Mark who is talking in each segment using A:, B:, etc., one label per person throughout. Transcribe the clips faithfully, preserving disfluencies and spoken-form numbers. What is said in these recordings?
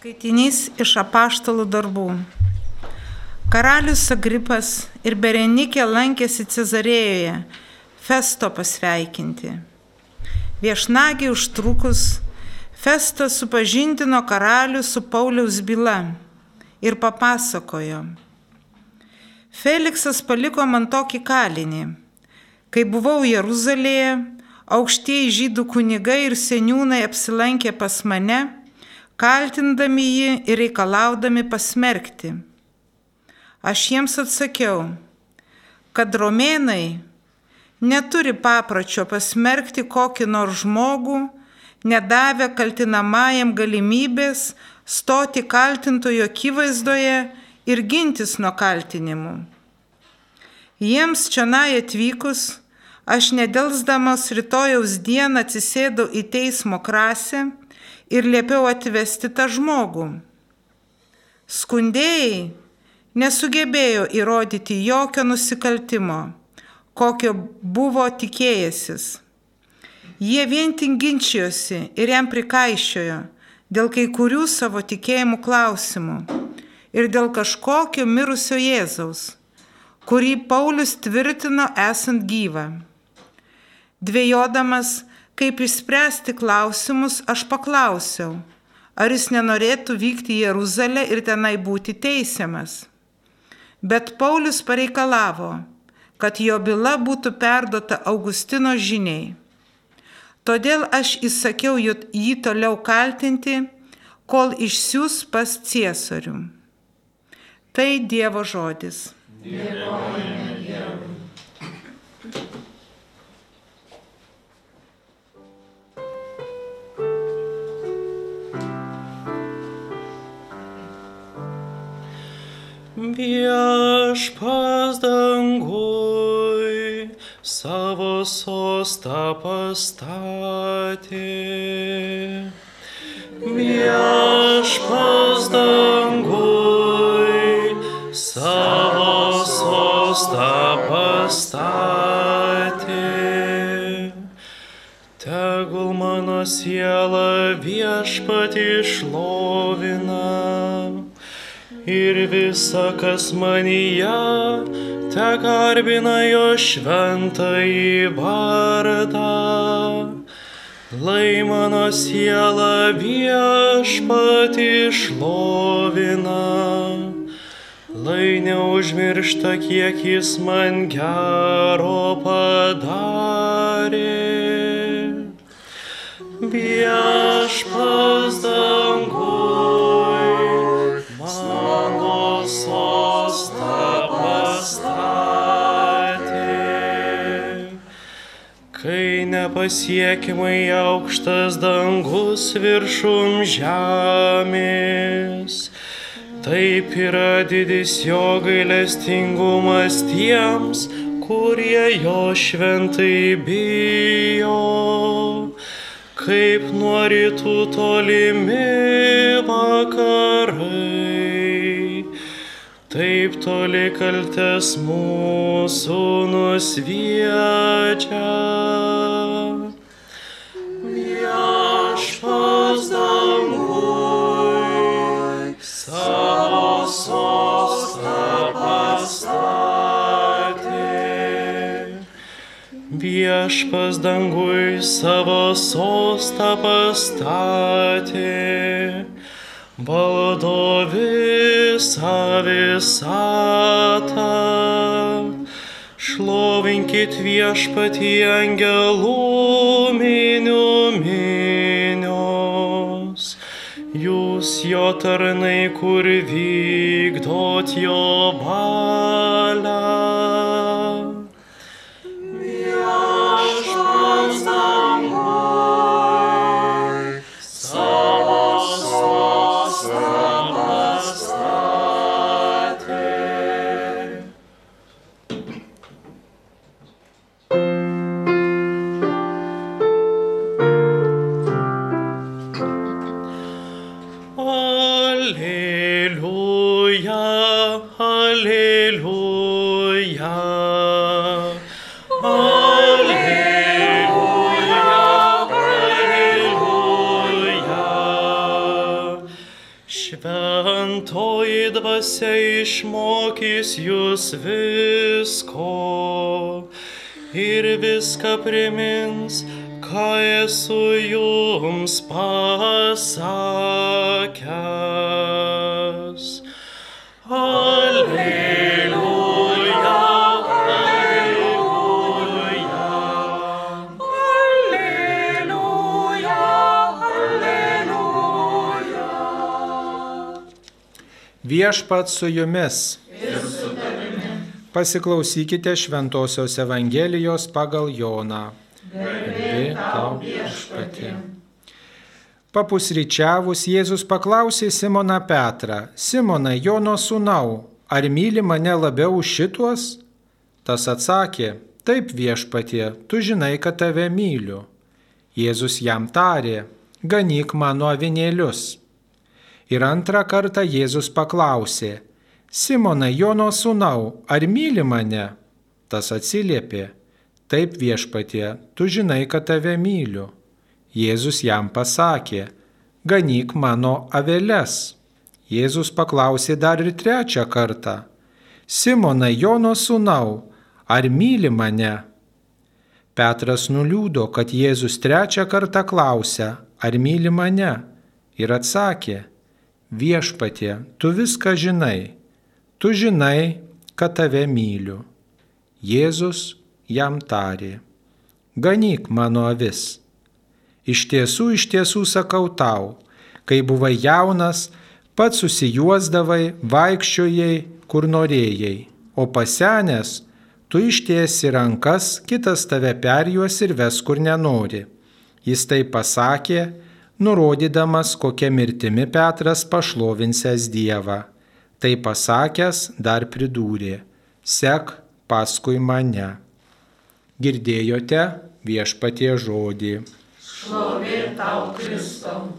A: Skaitinys iš apaštalų darbų. Karalius Agripas ir Berenikė lankėsi Cezarėjoje, Festo pasveikinti. Viešnagei užtrukus, Festas supažindino karalių su Pauliaus byla ir papasakojo. Feliksas paliko man tokį kalinį. Kai buvau Jeruzalėje, aukštieji žydų kunigai ir seniūnai apsilankė pas mane, kaltindami jį ir reikalaudami pasmerkti. Aš jiems atsakiau, kad romėnai neturi papročio pasmerkti kokį nors žmogų, nedavę kaltinamajam galimybės stoti kaltintojo akivaizdoje ir gintis nuo kaltinimų. Jiems čionai atvykus, aš nedelsdamas rytojaus dieną atsisėdau į teismo krasę ir liepiau atvesti tą žmogų. Skundėjai nesugebėjo įrodyti jokio nusikaltimo, kokio buvo tikėjęsis. Jie vien tik ginčijosi ir jam prikaišiojo dėl kai kurių savo tikėjimų klausimų ir dėl kažkokio mirusio Jėzaus, kurį Paulius tvirtino esant gyvą. Dvejodamas, kaip išspręsti klausimus, aš paklausiau, ar jis nenorėtų vykti į Jeruzalę ir tenai būti teisiamas. Bet Paulius pareikalavo, kad jo byla būtų perduota Augustino žiniai. Todėl aš įsakiau jį toliau kaltinti, kol išsiųs pas Ciesorių. Tai Dievo žodis. Dėkojame Dievui.
B: Viešpats danguj savo sostą pastatė. Viešpats danguj savo sostą pastatė. Tegul mano siela Viešpatį šlovina. Ir visa, kas manyje, te garbina jo šventąjį vardą. Lai mano siela Viešpatį šlovina, lai neužmiršta, kiek jis man gero padarė. Viešpats danguj mano sostą pastatė. Kai nepasiekimai aukštas dangus viršum žemės, taip yra didis jo gailestingumas tiems, kurie jo šventai bijo. Kaip nuo rytų tolimi vakarai, taip toli kaltės mūsų nusviedžia. Viešpats danguj savo sostą pastatė. Viešpats danguj savo sostą pastatė. Valdo visą visatą. Šlovinkit Viešpatį angelų minių minios. Jūs jo tarnai, kur vykdot jo valią. Viešpats danguj savo sostą pastatė. Alleluja, alleluja. Alleluja, alleluja. Šventoji dvasia išmokys jūs visko ir viską primins, ką esu jums pasakęs. Alleluja, alleluja, alleluja, alleluja.
C: Viešpats su jumis. Pasiklausykite Šventosios Evangelijos pagal Joną. Garbė tau, Viešpatie. Papusryčiavus Jėzus paklausė Simoną Petrą: Simonai, Jono sūnau, ar myli mane labiau už šituos? Tas atsakė: Taip, Viešpatie, tu žinai, kad tave myliu. Jėzus jam tarė: Ganyk mano avinėlius. Ir antrą kartą Jėzus paklausė: Simonai, Jono sūnau, ar myli mane? Tas atsiliepė: Taip, Viešpatie, tu žinai, kad tave myliu. Jėzus jam pasakė: Ganyk mano aveles. Jėzus paklausė dar ir trečią kartą: Simonai, Jono sūnau, ar myli mane? Petras nuliūdo, kad Jėzus trečią kartą klausia: Ar myli mane? Ir atsakė: Viešpatie, tu viską žinai. Tu žinai, kad tave myliu. Jėzus jam tarė: Ganyk mano avis. Iš tiesų, iš tiesų sakau tau, kai buvai jaunas, pats susijuosdavai, vaikščiojai, kur norėjai, o pasenęs, tu ištiesi rankas, kitas tave perjuos ir ves, kur nenori. Jis tai pasakė, nurodydamas, kokia mirtimi Petras pašlovinsęs Dievą. Tai pasakęs dar pridūrė: Sek paskui mane. Girdėjote Viešpatie žodį.
A: Šlovė tau, Kristau.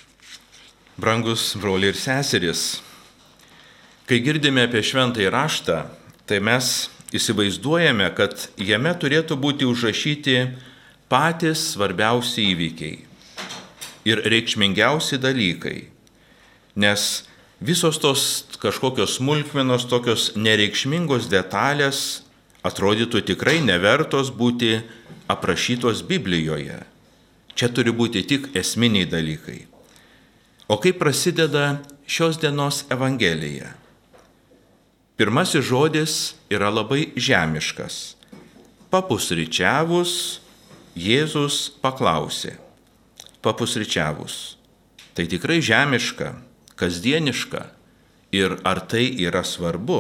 D: Brangus broliai ir seserys, kai girdime apie šventąjį raštą, tai mes įsivaizduojame, kad jame turėtų būti užrašyti patys svarbiausi įvykiai ir reikšmingiausi dalykai, nes visos tos kažkokios smulkmenos, tokios nereikšmingos detalės atrodytų tikrai nevertos būti aprašytos Biblijoje. Čia turi būti tik esminiai dalykai. O kaip prasideda šios dienos Evangelija? Pirmasis žodis yra labai žemiškas. Papusryčiavus Jėzus paklausė. Papusryčiavus. Tai tikrai žemiška, kasdieniška. Ir ar tai yra svarbu?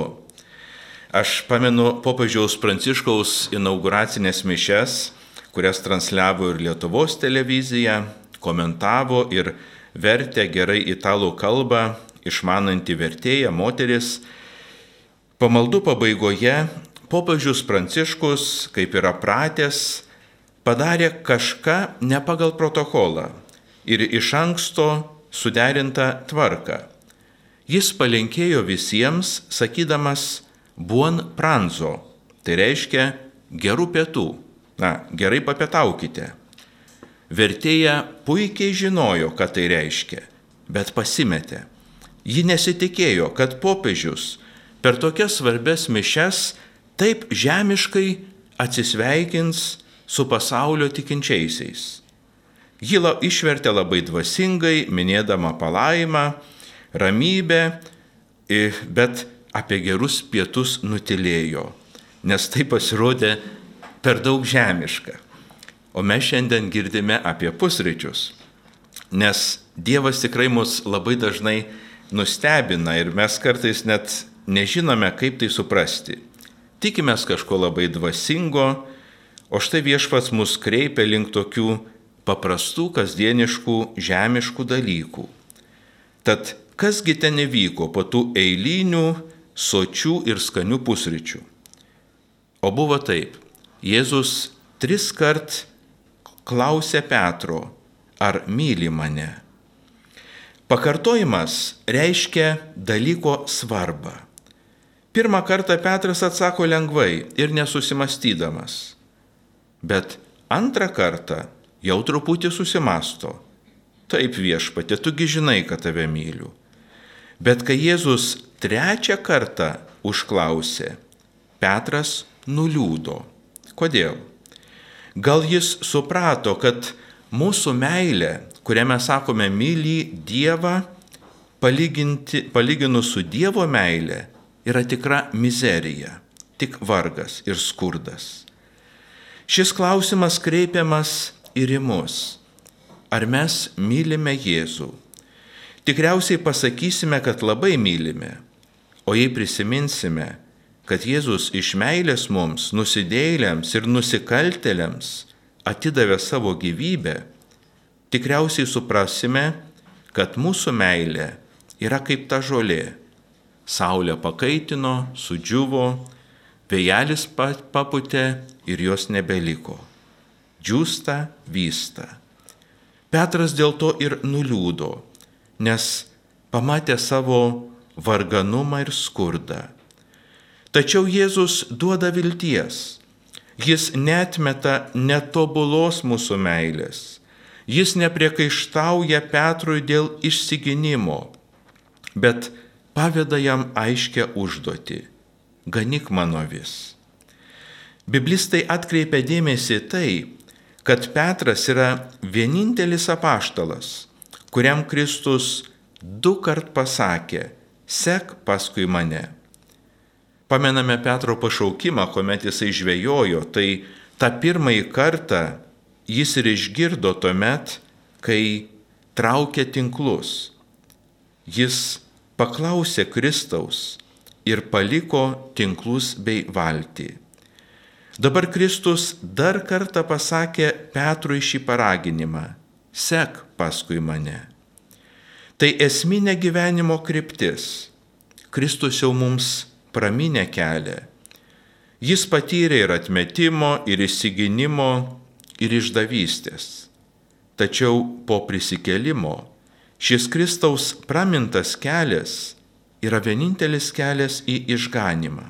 D: Aš pamenu popiežiaus Pranciškaus inauguracinės mišias, kurias transliavo ir Lietuvos televizija, komentavo ir vertė gerai italų kalbą, išmananti vertėja moteris. Pamaldų pabaigoje popiežius Pranciškus, kaip yra pratęs, padarė kažką ne pagal protokolą ir iš anksto suderintą tvarką. Jis palinkėjo visiems, sakydamas buon pranzo, tai reiškia gerų pietų, na, gerai papietaukite. Vertėja puikiai žinojo, ką tai reiškia, bet pasimetė. Ji nesitikėjo, kad popiežius per tokias svarbias mišias taip žemiškai atsisveikins su pasaulio tikinčiaisiais. Ji išvertė labai dvasingai, minėdama palaimą, ramybę, bet apie gerus pietus nutilėjo, nes tai pasirodė per daug žemiška. O mes šiandien girdime apie pusryčius, nes Dievas tikrai mus labai dažnai nustebina ir mes kartais net nežinome, kaip tai suprasti. Tikimės kažko labai dvasingo, o štai Viešpats mus kreipia link tokių paprastų, kasdieniškų, žemiškų dalykų. Tad kasgi ten įvyko po tų eilinių, sočių ir skanių pusryčių? O buvo taip. Jėzus tris kart klausė Petro, ar myli mane. Pakartojimas reiškia dalyko svarbą. Pirmą kartą Petras atsako lengvai ir nesusimastydamas. Bet antrą kartą jau truputį susimasto. Taip, Viešpatie, tugi žinai, kad tave myliu. Bet kai Jėzus trečią kartą užklausė, Petras nuliūdo. Kodėl? Gal jis suprato, kad mūsų meilė, kurią mes sakome myli Dievą, palyginus su Dievo meilė, yra tikra mizerija, tik vargas ir skurdas. Šis klausimas kreipiamas ir į mus. Ar mes mylime Jėzų? Tikriausiai pasakysime, kad labai mylime, o jei prisiminsime, kad Jėzus iš meilės mums, nusidėjėliams ir nusikaltėliams, atidavė savo gyvybę, tikriausiai suprasime, kad mūsų meilė yra kaip ta žolė. Saulė pakaitino, sudžiuvo, vėjelis papūtė ir jos nebeliko. Džiūsta, vysta. Petras dėl to ir nuliūdo, nes pamatė savo varganumą ir skurdą. Tačiau Jėzus duoda vilties. Jis neatmeta netobulos mūsų meilės. Jis nepriekaištauja Petrui dėl išsigynimo, bet paveda jam aiškę užduotį – ganyk mano avis. Biblistai atkreipia dėmesį tai, kad Petras yra vienintelis apaštalas, kuriam Kristus du kart pasakė – sek paskui mane. Pamename Petro pašaukimą, kuomet jisai žvejojo, tai tą pirmąjį kartą jis ir išgirdo tuomet, kai traukė tinklus. Jis paklausė Kristaus ir paliko tinklus bei valtį. Dabar Kristus dar kartą pasakė Petrui šį paraginimą – sek paskui mane. Tai esminė gyvenimo kryptis. Kristus jau mums praminė kelią. Jis patyrė ir atmetimo, ir išsigynimo, ir išdavystės. Tačiau po prisikėlimo šis Kristaus pramintas kelias yra vienintelis kelias į išganymą.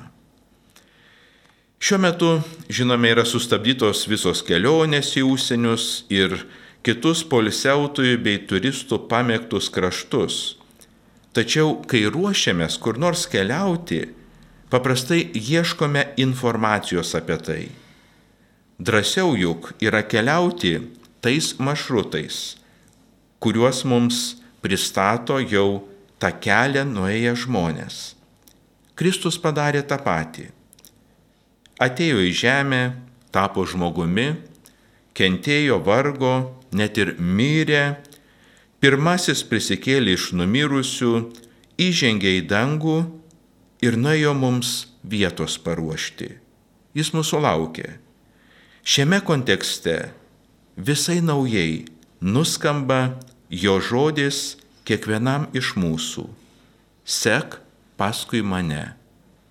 D: Šiuo metu, žinome, yra sustabdytos visos kelionės į užsienius ir kitus poilsiautojų bei turistų pamėgtus kraštus. Tačiau, kai ruošiamės kur nors keliauti, paprastai ieškome informacijos apie tai. Drąsiau juk yra keliauti tais maršrutais, kuriuos mums pristato jau tą kelią nuėję žmonės. Kristus padarė tą patį. Atėjo į žemę, tapo žmogumi, kentėjo vargo, net ir mirė, pirmasis prisikėlė iš numirusių, įžengė į dangų ir nuėjo mums vietos paruošti. Jis mūsų laukė. Šiame kontekste visai naujai nuskamba jo žodis kiekvienam iš mūsų. Sek paskui mane.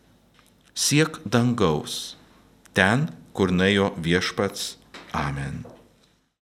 D: Siek dangaus, ten, kur nuėjo viešpats. Amen.